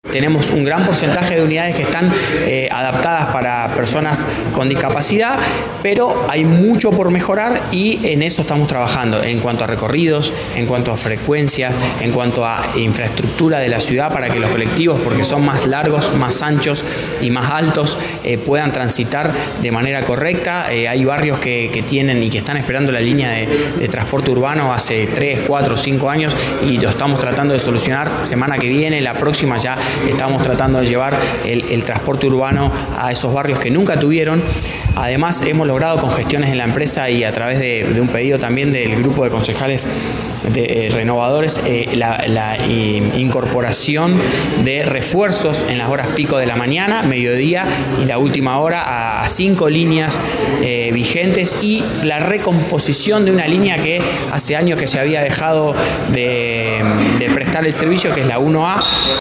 Tenemos un gran porcentaje de unidades que están adaptadas para personas con discapacidad, pero hay mucho por mejorar y en eso estamos trabajando, en cuanto a recorridos, en cuanto a frecuencias, en cuanto a infraestructura de la ciudad para que los colectivos, porque son más largos, más anchos y más altos, puedan transitar de manera correcta. Hay barrios que tienen y que están esperando la línea de transporte urbano hace 3, 4, 5 años y lo estamos tratando de solucionar. Semana que viene, la próxima ya estamos tratando de llevar el transporte urbano a esos barrios que nunca tuvieron. Además, hemos logrado con gestiones en la empresa y a través de un pedido también del grupo de concejales renovadores, la incorporación de refuerzos en las horas pico de la mañana, mediodía y la última hora a 5 líneas vigentes, y la recomposición de una línea que hace años que se había dejado de prestar el servicio, que es la 1A.